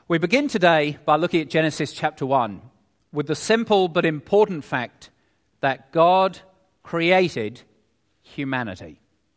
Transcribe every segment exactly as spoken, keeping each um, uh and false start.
We begin today by looking at Genesis chapter one with the simple but important fact that God created humanity.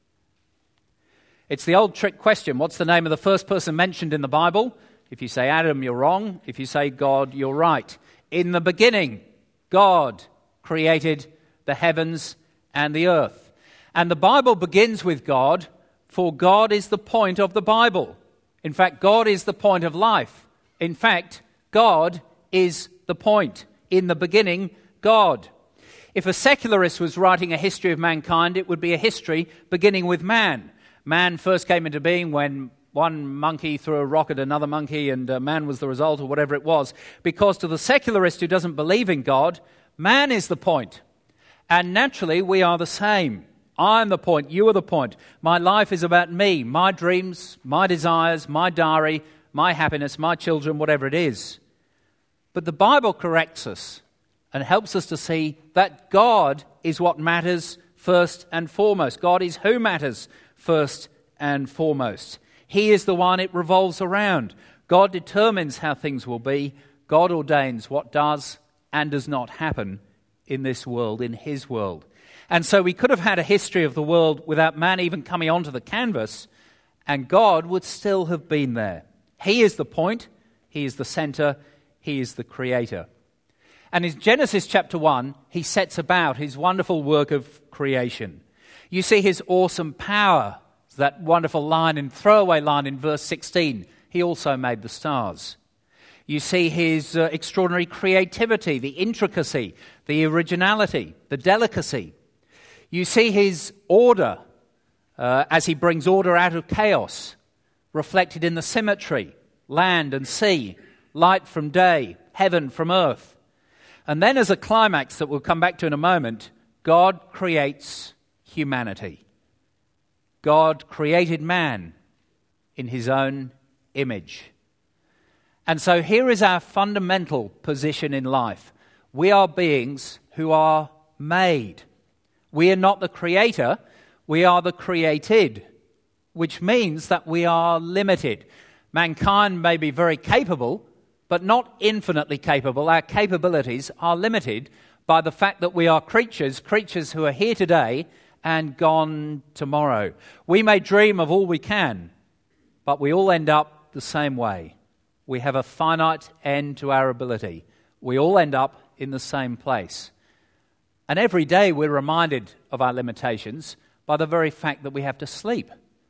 It's the old trick question, what's the name of the first person mentioned in the Bible? If you say Adam, you're wrong. If you say God, you're right. In the beginning, God created the heavens and the earth. And the Bible begins with God, for God is the point of the Bible. In fact, God is the point of life. In fact, God is the point. In the beginning, God. If a secularist was writing a history of mankind, it would be a history beginning with man. Man first came into being when one monkey threw a rock at another monkey and uh, man was the result, or whatever it was. Because to the secularist who doesn't believe in God, man is the point. And naturally, we are the same. I'm the point, you are the point. My life is about me, my dreams, my desires, my diary, my happiness, my children, whatever it is. But the Bible corrects us and helps us to see that God is what matters first and foremost. God is who matters first and foremost. He is the one it revolves around. God determines how things will be. God ordains what does and does not happen in this world, in his world. And so we could have had a history of the world without man even coming onto the canvas, and God would still have been there. He is the point, he is the center, he is the creator. And in Genesis chapter one, he sets about his wonderful work of creation. You see his awesome power, that wonderful line and throwaway line in verse sixteen. He also made the stars. You see his uh, extraordinary creativity, the intricacy, the originality, the delicacy. You see his order uh, as he brings order out of chaos, reflected in the symmetry, land and sea, light from day, heaven from earth. And then as a climax that we'll come back to in a moment, God creates humanity. God created man in his own image. And so here is our fundamental position in life. We are beings who are made. We are not the creator, we are the created, which means that we are limited. Mankind may be very capable, but not infinitely capable. Our capabilities are limited by the fact that we are creatures, creatures who are here today and gone tomorrow. We may dream of all we can, but we all end up the same way. We have a finite end to our ability. We all end up in the same place. And every day we're reminded of our limitations by the very fact that we have to sleep.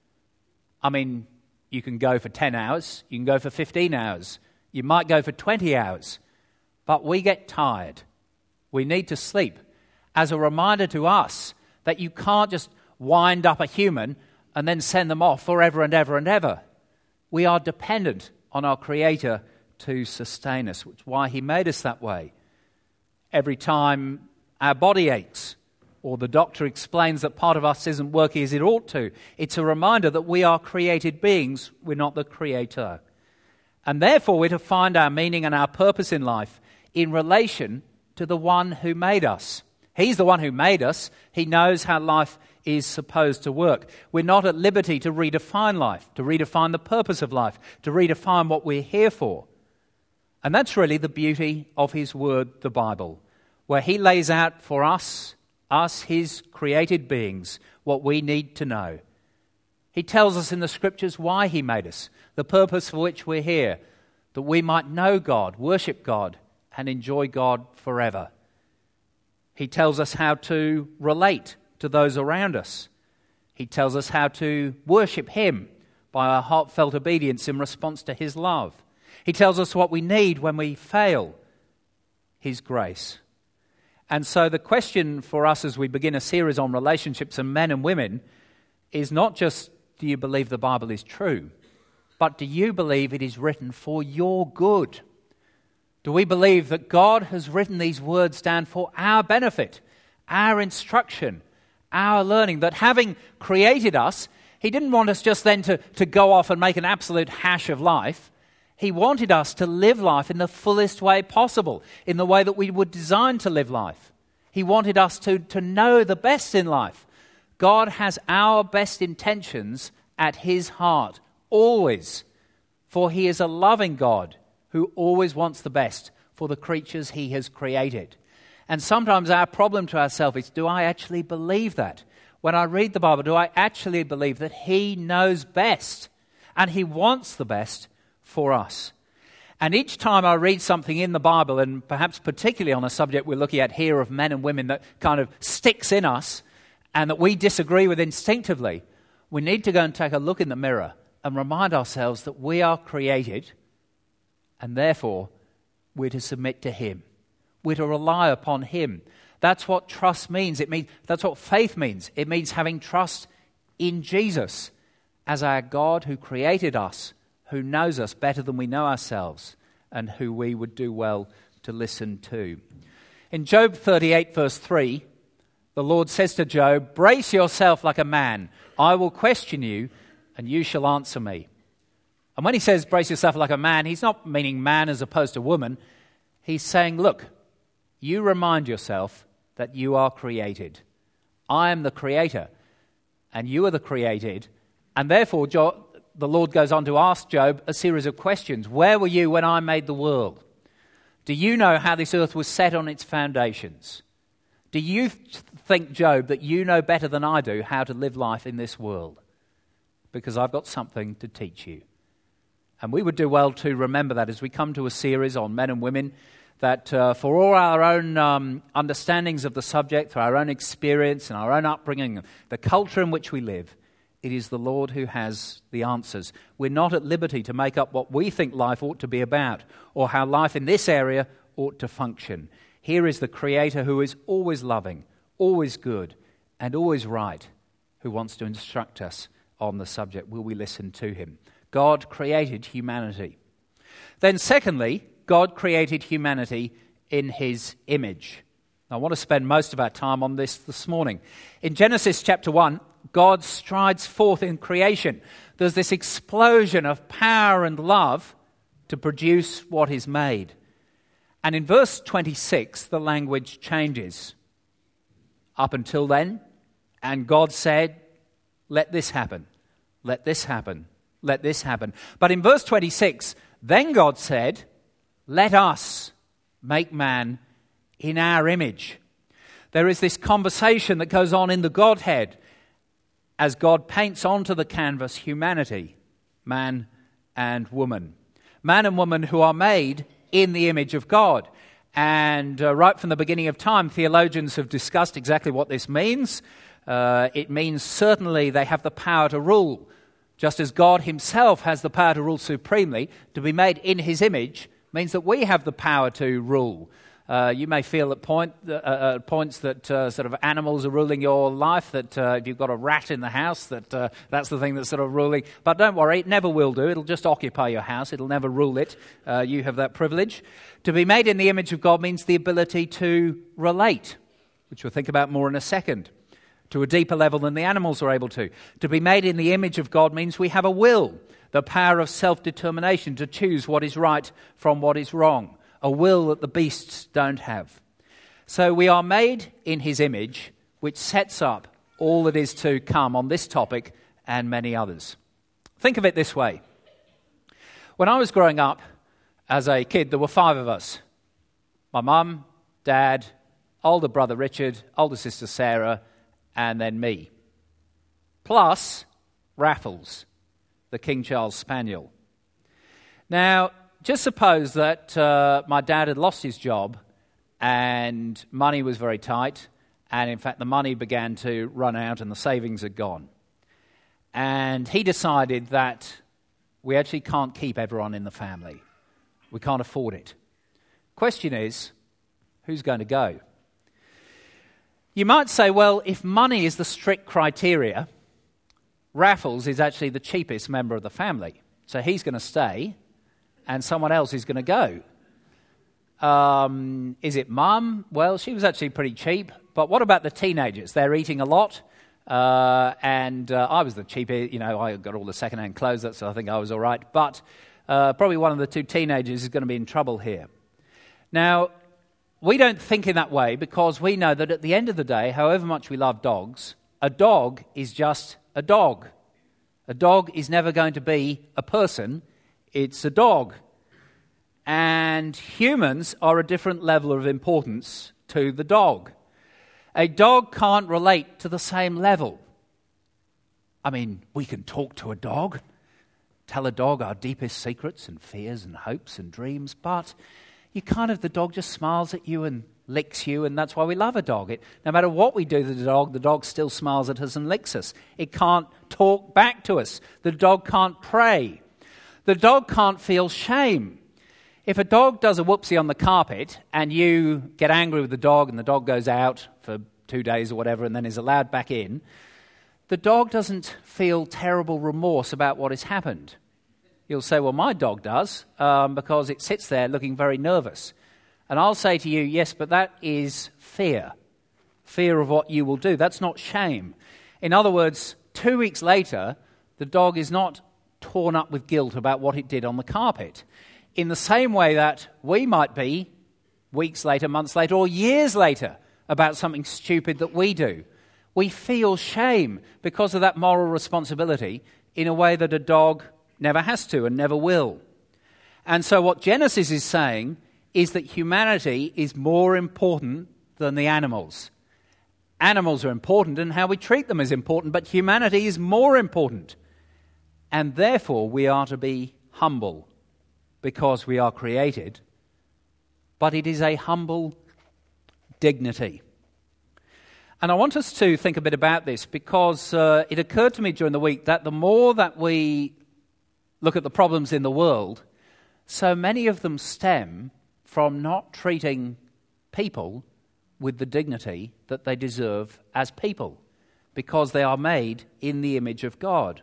I mean, you can go for ten hours, you can go for fifteen hours, you might go for twenty hours, but we get tired. We need to sleep as a reminder to us that you can't just wind up a human and then send them off forever and ever and ever. We are dependent on our Creator to sustain us, which is why he made us that way. Every time our body aches, or the doctor explains that part of us isn't working as it ought to, it's a reminder that we are created beings, we're not the creator. And therefore we're to find our meaning and our purpose in life in relation to the one who made us. He's the one who made us. He knows how life is supposed to work. We're not at liberty to redefine life, to redefine the purpose of life, to redefine what we're here for. And that's really the beauty of his word, the Bible, where he lays out for us, us, his created beings, what we need to know. He tells us in the scriptures why he made us, the purpose for which we're here, that we might know God, worship God, and enjoy God forever. He tells us how to relate to those around us. He tells us how to worship him by our heartfelt obedience in response to his love. He tells us what we need when we fail, his grace. And so the question for us as we begin a series on relationships and men and women is not just, do you believe the Bible is true, but do you believe it is written for your good? Do we believe that God has written these words down for our benefit, our instruction, our learning, that having created us, he didn't want us just then to, to go off and make an absolute hash of life. He wanted us to live life in the fullest way possible, in the way that we were designed to live life. He wanted us to, to know the best in life. God has our best intentions at his heart, always. For he is a loving God who always wants the best for the creatures he has created. And sometimes our problem to ourselves is, do I actually believe that? When I read the Bible, do I actually believe that he knows best and he wants the best for us? And each time I read something in the Bible, and perhaps particularly on a subject we're looking at here of men and women that kind of sticks in us and that we disagree with instinctively, we need to go and take a look in the mirror and remind ourselves that we are created and therefore we're to submit to him. We're to rely upon him. That's what trust means. It means that's what faith means. It means having trust in Jesus as our God who created us, who knows us better than we know ourselves, and who we would do well to listen to. In Job thirty-eight, verse three, the Lord says to Job, "Brace yourself like a man. I will question you, and you shall answer me." And when he says brace yourself like a man, he's not meaning man as opposed to woman. He's saying, look, you remind yourself that you are created. I am the creator, and you are the created. And therefore, Jo- the Lord goes on to ask Job a series of questions. Where were you when I made the world? Do you know how this earth was set on its foundations? Do you th- think, Job, that you know better than I do how to live life in this world? Because I've got something to teach you. And we would do well to remember that as we come to a series on men and women, that uh, for all our own um, understandings of the subject, through our own experience and our own upbringing, the culture in which we live, it is the Lord who has the answers. We're not at liberty to make up what we think life ought to be about or how life in this area ought to function. Here is the Creator who is always loving, always good, and always right, who wants to instruct us on the subject. Will we listen to him? God created humanity. Then secondly, God created humanity in his image. I want to spend most of our time on this this morning. In Genesis chapter one, God strides forth in creation. There's this explosion of power and love to produce what is made. And in verse twenty-six, the language changes. Up until then, and God said, let this happen, let this happen, let this happen. But in verse twenty-six, then God said, let us make man in our image. There is this conversation that goes on in the Godhead as God paints onto the canvas humanity, man and woman. Man and woman who are made in the image of God. And uh, right from the beginning of time, theologians have discussed exactly what this means. Uh, it means certainly they have the power to rule. Just as God himself has the power to rule supremely, to be made in his image means that we have the power to rule. Uh, you may feel at point, uh, uh, points that uh, sort of animals are ruling your life, that uh, if you've got a rat in the house, that uh, that's the thing that's sort of ruling. But don't worry, it never will do. It'll just occupy your house. It'll never rule it. Uh, you have that privilege. To be made in the image of God means the ability to relate, which we'll think about more in a second, to a deeper level than the animals are able to. To be made in the image of God means we have a will, the power of self-determination to choose what is right from what is wrong, a will that the beasts don't have. So we are made in his image, which sets up all that is to come on this topic and many others. Think of it this way. When I was growing up as a kid, there were five of us. My mum, dad, older brother Richard, older sister Sarah, and then me. Plus Raffles, the King Charles Spaniel. Now, just suppose that uh, my dad had lost his job and money was very tight, and in fact the money began to run out and the savings had gone. And he decided that we actually can't keep everyone in the family. We can't afford it. Question is, who's going to go? You might say, well, if money is the strict criteria, Raffles is actually the cheapest member of the family. So he's going to stay and someone else is going to go. Um, is it Mum? Well, she was actually pretty cheap. But what about the teenagers? They're eating a lot. Uh, and uh, I was the cheaper, you know, I got all the second-hand clothes, so I think I was all right. But uh, probably one of the two teenagers is going to be in trouble here. Now, we don't think in that way because we know that at the end of the day, however much we love dogs, a dog is just a dog. A dog is never going to be a person. It's a dog. and humans are a different level of importance to the dog. A dog can't relate to the same level. I mean, we can talk to a dog, tell a dog our deepest secrets and fears and hopes and dreams, but you kind of, the dog just smiles at you and licks you, and that's why we love a dog. It, no matter what we do to the dog, the dog still smiles at us and licks us. It can't talk back to us. The dog can't pray. The dog can't feel shame. If a dog does a whoopsie on the carpet and you get angry with the dog and the dog goes out for two days or whatever and then is allowed back in, the dog doesn't feel terrible remorse about what has happened. You'll say, well, my dog does, um, because it sits there looking very nervous. And I'll say to you, yes, but that is fear. Fear of what you will do. That's not shame. In other words, two weeks later, the dog is not torn up with guilt about what it did on the carpet. In the same way that we might be weeks later, months later, or years later about something stupid that we do. We feel shame because of that moral responsibility in a way that a dog never has to and never will. And so what Genesis is saying is that humanity is more important than the animals. Animals are important and how we treat them is important, but humanity is more important. And therefore we are to be humble because we are created, but it is a humble dignity. And I want us to think a bit about this because uh, it occurred to me during the week that the more that we look at the problems in the world, so many of them stem from not treating people with the dignity that they deserve as people, because they are made in the image of God.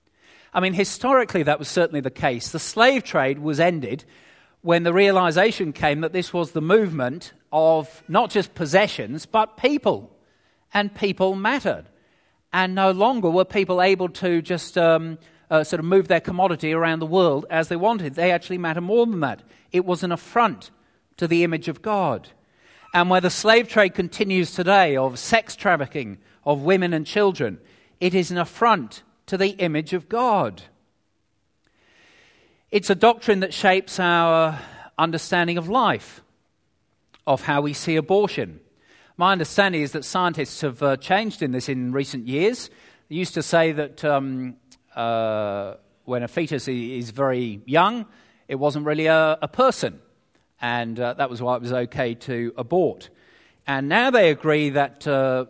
I mean, historically that was certainly the case. The slave trade was ended when the realization came that this was the movement of not just possessions, but people. And people mattered. And no longer were people able to just um, uh, sort of move their commodity around the world as they wanted. They actually matter more than that. It was an affront to the image of God. And where the slave trade continues today of sex trafficking of women and children, it is an affront to the image of God. It's a doctrine that shapes our understanding of life, of how we see abortion. My understanding is that scientists have uh, changed in this in recent years. They used to say that um, uh, when a fetus is very young, it wasn't really a, a person, and uh, that was why it was okay to abort. And now they agree that uh,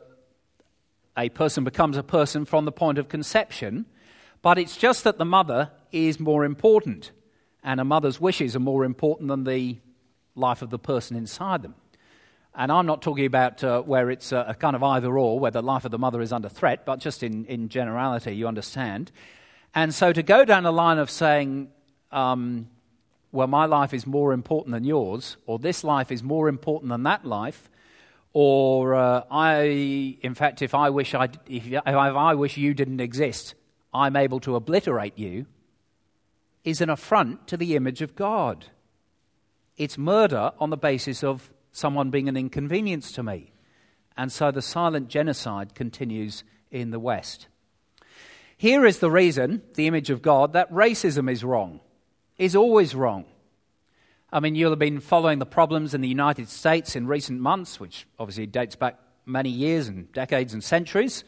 a person becomes a person from the point of conception, but it's just that the mother is more important, and a mother's wishes are more important than the life of the person inside them. And I'm not talking about uh, where it's a, a kind of either-or, where the life of the mother is under threat, but just in, in generality, you understand. And so to go down the line of saying, um, well, my life is more important than yours, or this life is more important than that life, or uh, I, in fact, if I wish I, if, if I wish you didn't exist, I'm able to obliterate you, is an affront to the image of God. It's murder on the basis of someone being an inconvenience to me. And so the silent genocide continues in the West. Here is the reason, the image of God, that racism is wrong, is always wrong. I mean, you'll have been following the problems in the United States in recent months, which obviously dates back many years and decades and centuries,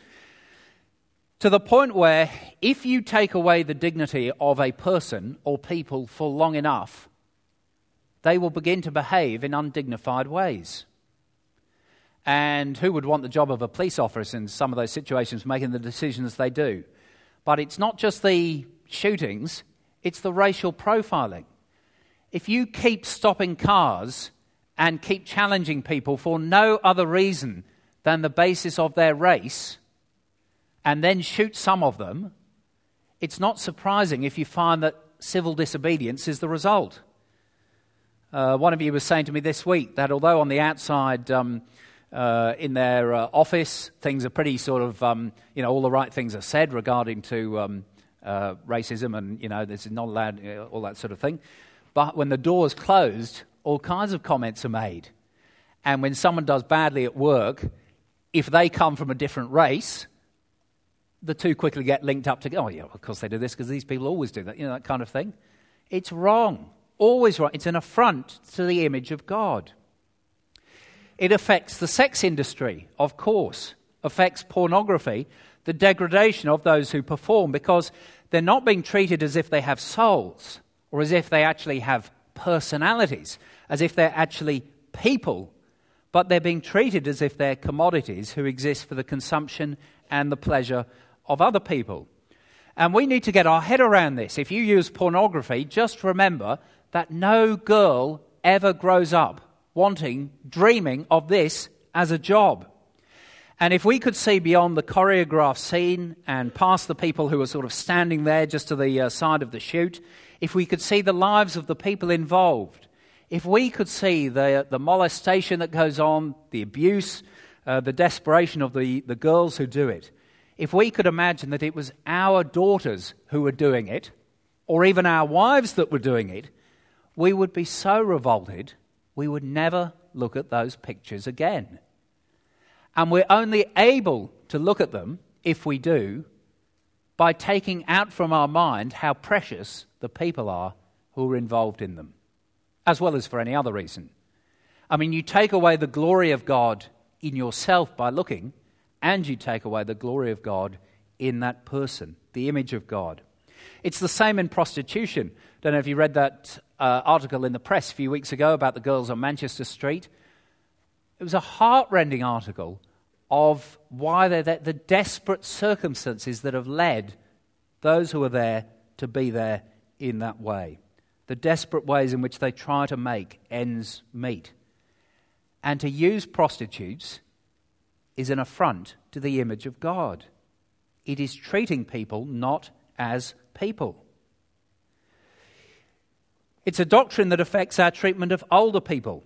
to the point where if you take away the dignity of a person or people for long enough, they will begin to behave in undignified ways. And who would want the job of a police officer in some of those situations, making the decisions they do? But it's not just the shootings, it's the racial profiling. If you keep stopping cars and keep challenging people for no other reason than the basis of their race, and then shoot some of them, it's not surprising if you find that civil disobedience is the result. Uh, one of you was saying to me this week that although on the outside, um, uh, in their uh, office, things are pretty sort of, um, you know, all the right things are said regarding to um, uh, racism and, you know, this is not allowed, uh, all that sort of thing. But when the door's closed, all kinds of comments are made. And when someone does badly at work, if they come from a different race, the two quickly get linked up to, oh, yeah, of course they do this because these people always do that, you know, that kind of thing. It's wrong. always wrong. It's an affront to the image of God. It affects the sex industry, of course, affects pornography, the degradation of those who perform, because they're not being treated as if they have souls or as if they actually have personalities, as if they're actually people, but they're being treated as if they're commodities who exist for the consumption and the pleasure of other people. And we need to get our head around this. If you use pornography, just remember that no girl ever grows up wanting, dreaming of this as a job. And if we could see beyond the choreographed scene and past the people who are sort of standing there just to the uh, side of the shoot, if we could see the lives of the people involved, if we could see the, the molestation that goes on, the abuse, uh, the desperation of the, the girls who do it, if we could imagine that it was our daughters who were doing it, or even our wives that were doing it, we would be so revolted, we would never look at those pictures again. And we're only able to look at them, if we do, by taking out from our mind how precious the people are who are involved in them, as well as for any other reason. I mean, you take away the glory of God in yourself by looking, and you take away the glory of God in that person, the image of God. It's the same in prostitution. Don't know if you read that uh, article in the press a few weeks ago about the girls on Manchester Street. It was a heart-rending article of why they're there, the desperate circumstances that have led those who are there to be there in that way. The desperate ways in which they try to make ends meet. And to use prostitutes is an affront to the image of God. It is treating people not as people. It's a doctrine that affects our treatment of older people.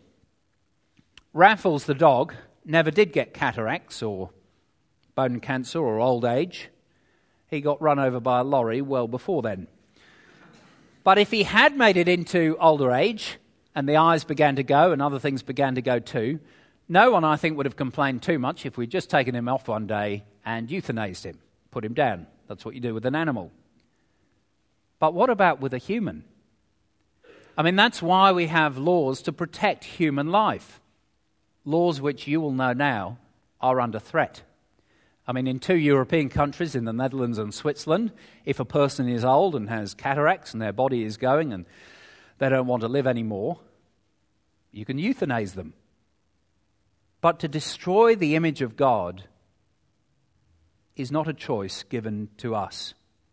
Raffles the dog never did get cataracts or bone cancer or old age. He got run over by a lorry well before then. But if he had made it into older age and the eyes began to go and other things began to go too, no one, I think, would have complained too much if we'd just taken him off one day and euthanized him, put him down. That's what you do with an animal. But what about with a human? I mean, that's why we have laws to protect human life. Laws which you will know now are under threat. I mean, in two European countries, in the Netherlands and Switzerland, if a person is old and has cataracts and their body is going and they don't want to live anymore, you can euthanize them. But to destroy the image of God is not a choice given to us.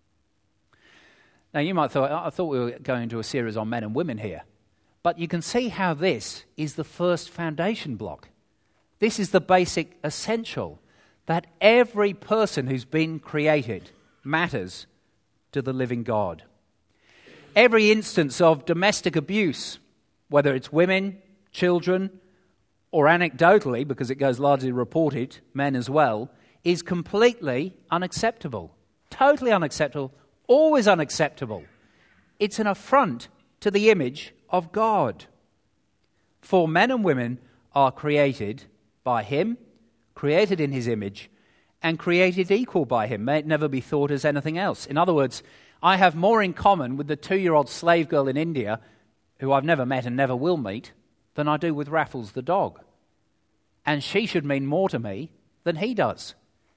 Now, you might thought, I thought we were going to a series on men and women here. But you can see how this is the first foundation block. This is the basic essential, that every person who's been created matters to the living God. Every instance of domestic abuse, whether it's women, children, or anecdotally, because it goes largely reported, men as well, is completely unacceptable. Totally unacceptable, always unacceptable. It's an affront to the image of God. For men and women are created by Him, created in His image, and created equal by Him. May it never be thought as anything else. In other words, I have more in common with the two-year-old slave girl in India, who I've never met and never will meet, than I do with Raffles the dog. And she should mean more to me than he does.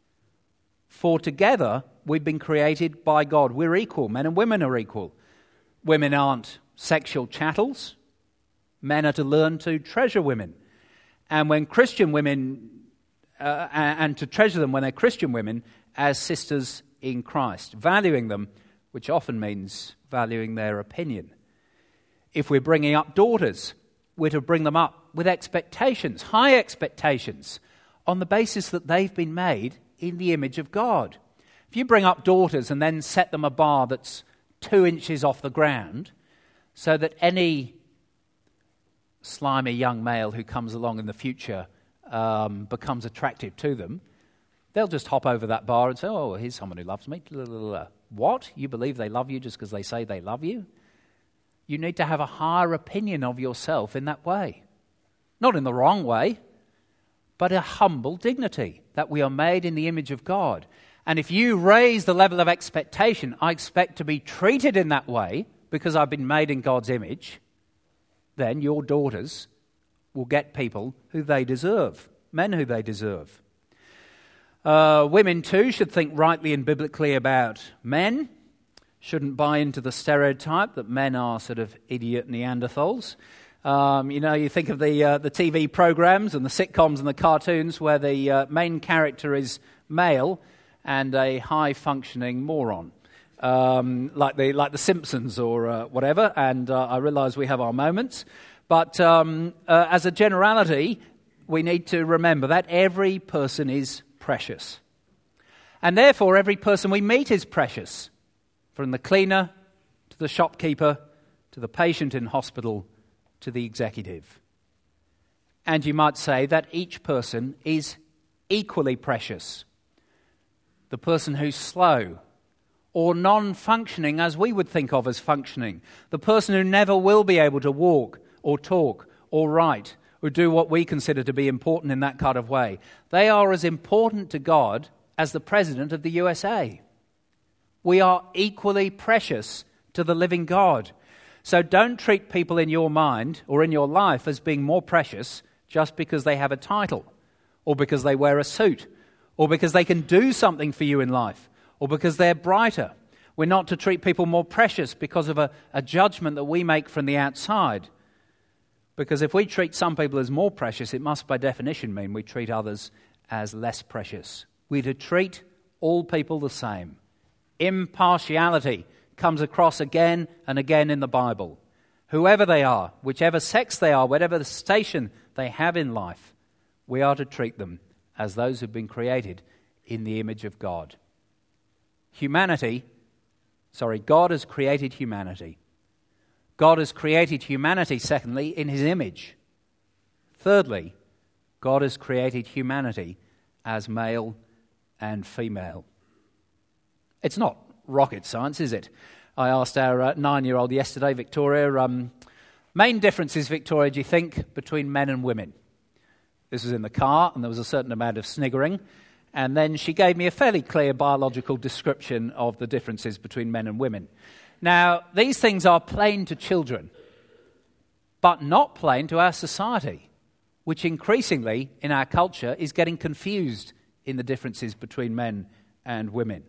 For together, we've been created by God. We're equal. Men and women are equal. Women aren't sexual chattels. Men are to learn to treasure women. And when Christian women, uh, and to treasure them when they're Christian women as sisters in Christ, valuing them, which often means valuing their opinion. If we're bringing up daughters, we're to bring them up with expectations, high expectations, on the basis that they've been made in the image of God. If you bring up daughters and then set them a bar that's two inches off the ground, so that any slimy young male who comes along in the future um, becomes attractive to them, they'll just hop over that bar and say, oh, here's someone who loves me. What? You believe they love you just because they say they love you? You need to have a higher opinion of yourself in that way. Not in the wrong way, but a humble dignity, that we are made in the image of God. And if you raise the level of expectation, I expect to be treated in that way because I've been made in God's image, then your daughters will get people who they deserve, men who they deserve. Uh, women, too, should think rightly and biblically about men, shouldn't buy into the stereotype that men are sort of idiot Neanderthals. Um, you know, you think of the uh, the T V programs and the sitcoms and the cartoons where the uh, main character is male and a high-functioning moron, um, like the like the Simpsons or uh, whatever. And uh, I realise we have our moments, but um, uh, as a generality, we need to remember that every person is precious, and therefore every person we meet is precious, from the cleaner to the shopkeeper to the patient in hospital to the executive. And you might say that each person is equally precious. The person who's slow or non-functioning as we would think of as functioning. The person who never will be able to walk or talk or write or do what we consider to be important in that kind of way. They are as important to God as the President of the U S A. We are equally precious to the living God. So don't treat people in your mind or in your life as being more precious just because they have a title, or because they wear a suit, or because they can do something for you in life, or because they're brighter. We're not to treat people more precious because of a, a judgment that we make from the outside. Because if we treat some people as more precious, it must by definition mean we treat others as less precious. We're to treat all people the same. Impartiality comes across again and again in the Bible. Whoever they are, whichever sex they are, whatever the station they have in life, we are to treat them as those who've been created in the image of God. Humanity, sorry, God has created humanity. God has created humanity, secondly, in his image. Thirdly, God has created humanity as male and female. It's not rocket science, is it? I asked our uh, nine-year-old yesterday, Victoria, um, main differences, Victoria, do you think, between men and women? This was in the car, and there was a certain amount of sniggering. And then she gave me a fairly clear biological description of the differences between men and women. Now, these things are plain to children, but not plain to our society, which increasingly in our culture is getting confused in the differences between men and women.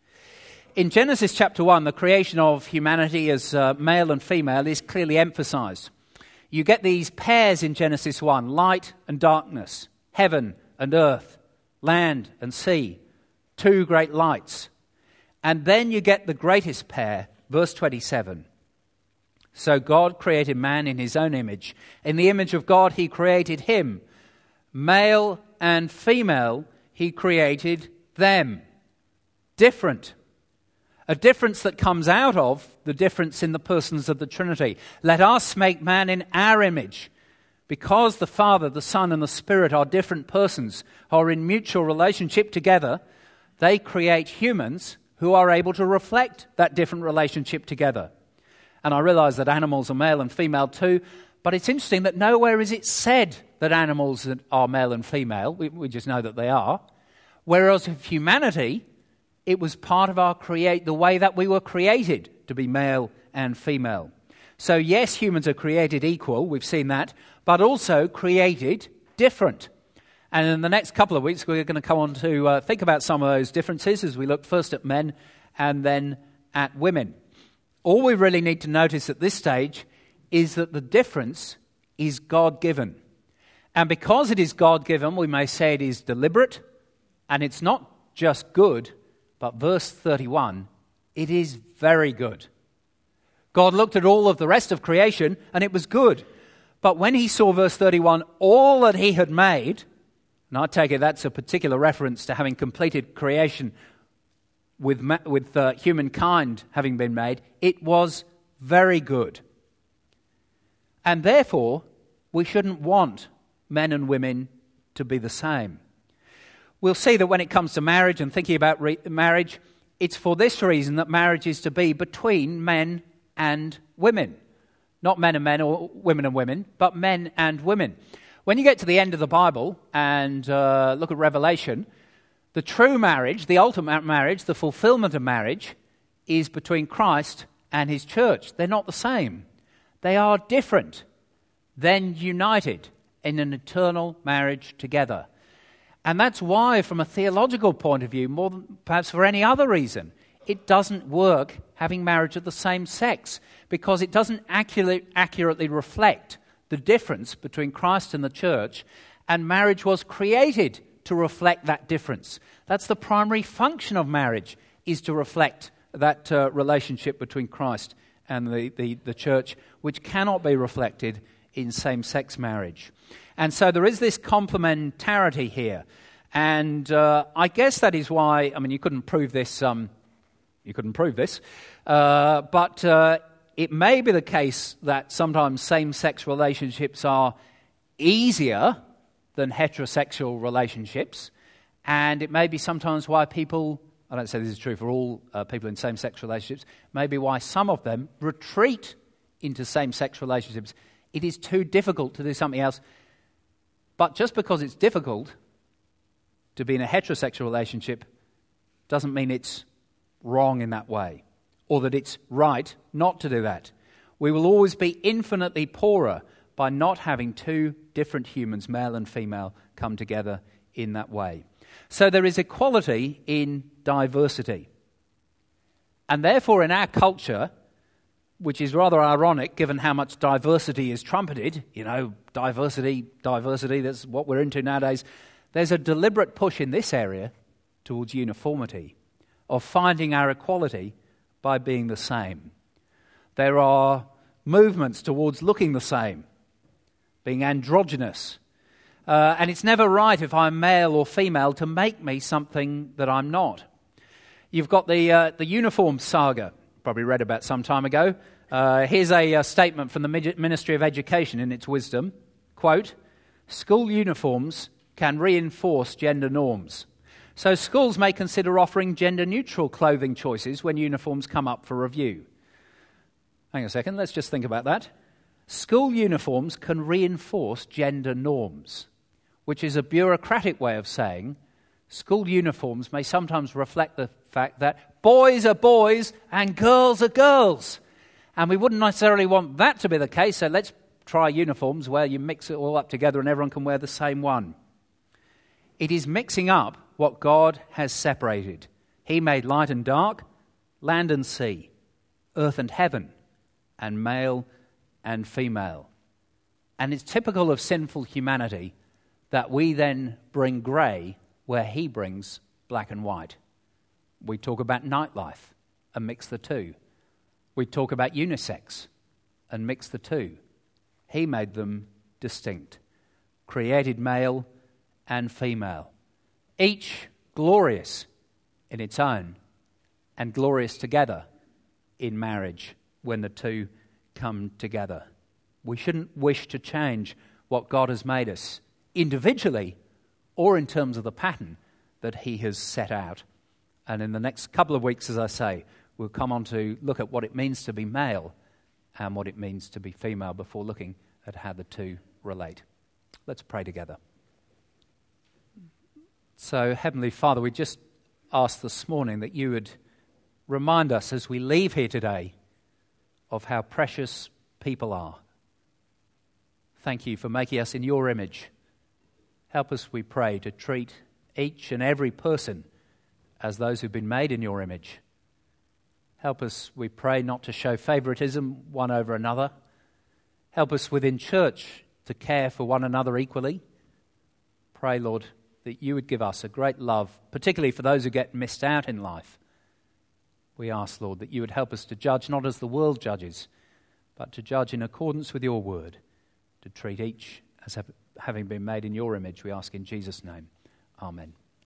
In Genesis chapter one, the creation of humanity as uh, male and female is clearly emphasized. You get these pairs in Genesis one, light and darkness, heaven and earth, land and sea, two great lights. And then you get the greatest pair, verse twenty-seven. So God created man in his own image. In the image of God he created him. Male and female he created them. Different. A difference that comes out of the difference in the persons of the Trinity. Let us make man in our image. Because the Father, the Son, and the Spirit are different persons, are in mutual relationship together, they create humans who are able to reflect that different relationship together. And I realize that animals are male and female too, but it's interesting that nowhere is it said that animals are male and female. We, we just know that they are. Whereas with humanity, it was part of our create the way that we were created to be male and female. So yes, humans are created equal, we've seen that, but also created different. And in the next couple of weeks, we're going to come on to uh, think about some of those differences as we look first at men and then at women. All we really need to notice at this stage is that the difference is God-given. And because it is God-given, we may say it is deliberate, and it's not just good, but verse thirty-one, it is very good. God looked at all of the rest of creation, and it was good. But when he saw, verse thirty-one, all that he had made, and I take it that's a particular reference to having completed creation with, with uh, humankind having been made, it was very good. And therefore, we shouldn't want men and women to be the same. We'll see that when it comes to marriage and thinking about re- marriage, it's for this reason that marriage is to be between men and women. Not men and men or women and women, but men and women. When you get to the end of the Bible and uh, look at Revelation, the true marriage, the ultimate marriage, the fulfillment of marriage, is between Christ and his church. They're not the same. They are different. then united in an eternal marriage together. And that's why, from a theological point of view, more than perhaps for any other reason, it doesn't work having marriage of the same sex, because it doesn't accurately, accurately reflect the difference between Christ and the church, and marriage was created to reflect that difference. That's the primary function of marriage, is to reflect that uh, relationship between Christ and the, the, the church, which cannot be reflected in same-sex marriage. And so there is this complementarity here. And uh, I guess that is why, I mean, you couldn't prove this, um, you couldn't prove this, uh, but uh, it may be the case that sometimes same-sex relationships are easier than heterosexual relationships, and it may be sometimes why people, I don't say this is true for all uh, people in same-sex relationships, maybe why some of them retreat into same-sex relationships. It is too difficult to do something else. But just because it's difficult to be in a heterosexual relationship doesn't mean it's wrong in that way, or that it's right not to do that. We will always be infinitely poorer by not having two different humans, male and female, come together in that way. So there is equality in diversity. And therefore, in our culture, which is rather ironic given how much diversity is trumpeted, you know, diversity, diversity, that's what we're into nowadays, there's a deliberate push in this area towards uniformity, of finding our equality by being the same. There are movements towards looking the same, being androgynous. Uh, and it's never right, if I'm male or female, to make me something that I'm not. You've got the uh, the uniform saga, probably read about some time ago. Uh, here's a, a statement from the Ministry of Education in its wisdom. Quote, "School uniforms can reinforce gender norms. So schools may consider offering gender-neutral clothing choices when uniforms come up for review." Hang on a second, let's just think about that. School uniforms can reinforce gender norms, which is a bureaucratic way of saying school uniforms may sometimes reflect the fact that boys are boys and girls are girls. And we wouldn't necessarily want that to be the case, so let's try uniforms where you mix it all up together and everyone can wear the same one. It is mixing up what God has separated. He made light and dark, land and sea, earth and heaven, and male and female. And it's typical of sinful humanity that we then bring grey where he brings black and white. We talk about nightlife and mix the two. We talk about unisex and mix the two. He made them distinct, created male and female, each glorious in its own and glorious together in marriage when the two come together. We shouldn't wish to change what God has made us individually or in terms of the pattern that he has set out. And in the next couple of weeks, as I say, we'll come on to look at what it means to be male and what it means to be female before looking at how the two relate. Let's pray together. So, Heavenly Father, we just ask this morning that you would remind us as we leave here today of how precious people are. Thank you for making us in your image. Help us, we pray, to treat each and every person as those who've been made in your image. Help us, we pray, not to show favoritism one over another. Help us within church to care for one another equally. Pray, Lord, that you would give us a great love, particularly for those who get missed out in life. We ask, Lord, that you would help us to judge not as the world judges, but to judge in accordance with your word, to treat each as having been made in your image. We ask in Jesus' name. Amen.